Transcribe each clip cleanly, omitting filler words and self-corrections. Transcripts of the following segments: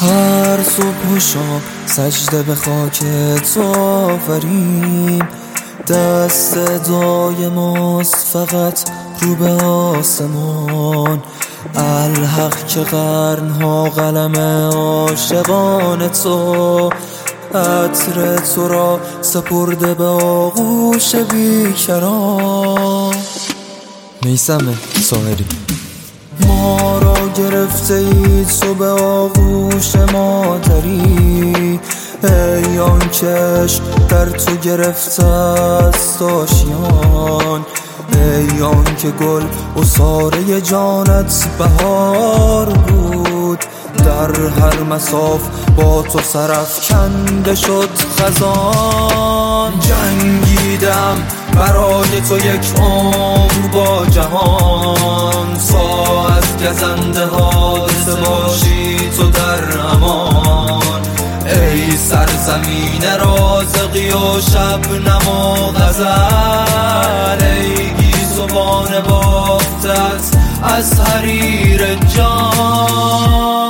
هر صبح و شام سجده به خاک تو آوریم، دست دعای ماست فقط رو به آسمان. الحق که قرنها قلم عاشقان تو، عطر تو را سپرده به آغوش بیکران. میثم ساحری. ما را گرفته ای تو به آغوش مادری، ای آن که عشق در تو گرفته است آشیان، ای آن که گل عصاره جانت بهار بود. در هر مصاف با تو سرافکنده شد خزان. جنگیدم برای تو یک عمر با جهان، تا از گزنده حادثه باشی تو در امان. ای سرزمین رازقی و شبنم و غزل، ای گیسوان بافتت از حریر جان.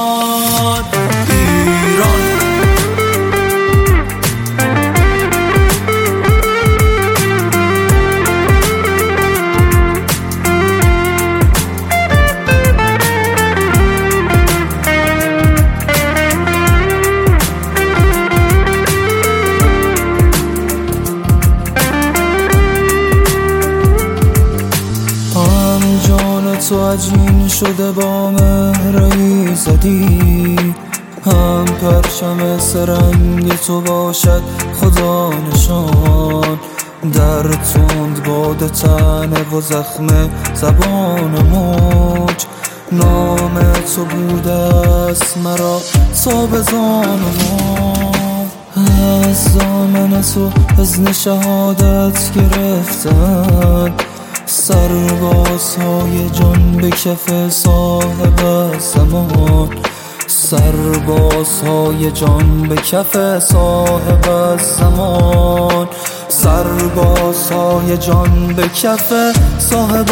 تو عجین شده با مهر ایزدی، هم پرچم سرنگ تو باشد خدا نشان. در تند باد تنه و زخم زبان موج، نام تو بوده است مرا تا به زان ما. از دامن تو اذن شهادت گرفتن، سربازهای جان به کف صاحب زمان. سربازهای جان به کف صاحب زمان. سربازهای جان به کف صاحب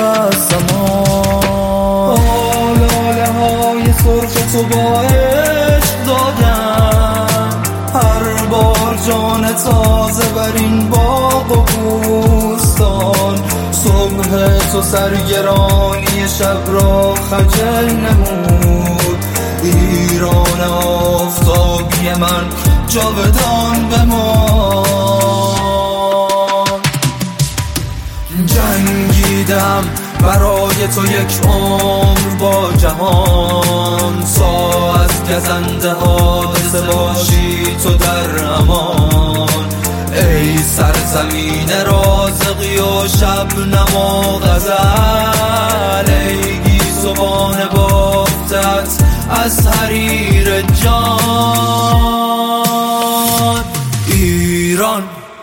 زمان. آلاله های سرخ تو با عشق دادم، هر بار جان تازه بر این باغ و بوستان. صبح تو سرگرانی شب را خجل نمود، ایران آفتابی من جاودان بمان. جنگیدم برای تو یک عمر با جهان، تا از گزنده حادثه باشی تو در امان. ای سرزمین رازقی و شبنم و غزل، ای گیسوان بافتت از حریر جان. ایران.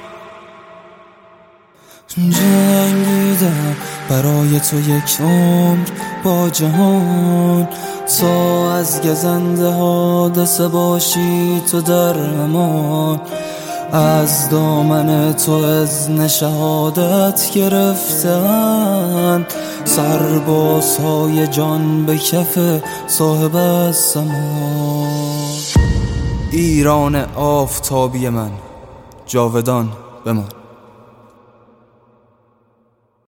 جنگیدم برای تو یک عمر با جهان، تا از گزنده حادثه باشی تو در امان. از دامن تو اذن شهادت گرفتن، سربازهای جان به کف صاحب زمان. ایران آفتابی من جاودان بمان.